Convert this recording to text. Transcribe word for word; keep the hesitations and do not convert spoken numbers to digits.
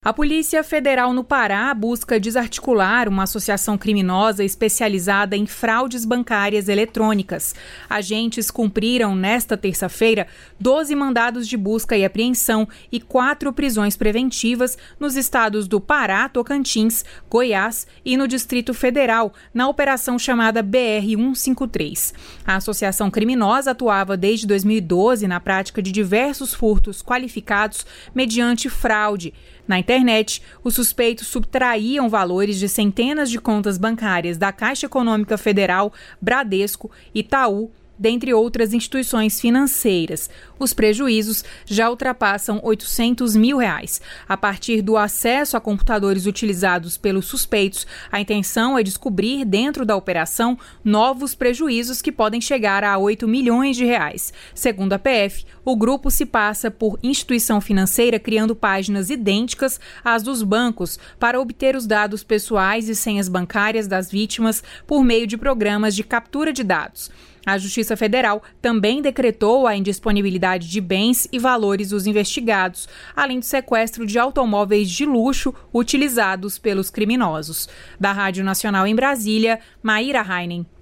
A Polícia Federal no Pará busca desarticular uma associação criminosa especializada em fraudes bancárias eletrônicas. Agentes cumpriram, nesta terça-feira, doze mandados de busca e apreensão e quatro prisões preventivas nos estados do Pará, Tocantins, Goiás e no Distrito Federal, na operação chamada B R cento e cinquenta e três. A associação criminosa atuava desde dois mil e doze na prática de diversos furtos qualificados mediante fraude. Na internet, os suspeitos subtraíam valores de centenas de contas bancárias da Caixa Econômica Federal, Bradesco, Itaú, dentre outras instituições financeiras. Os prejuízos já ultrapassam oitocentos mil reais. A partir do acesso a computadores utilizados pelos suspeitos, a intenção é descobrir, dentro da operação, novos prejuízos que podem chegar a oito milhões de reais. Segundo a P F, o grupo se passa por instituição financeira criando páginas idênticas às dos bancos para obter os dados pessoais e senhas bancárias das vítimas por meio de programas de captura de dados. A Justiça Federal também decretou a indisponibilidade de bens e valores dos investigados, além do sequestro de automóveis de luxo utilizados pelos criminosos. Da Rádio Nacional em Brasília, Maíra Heinen.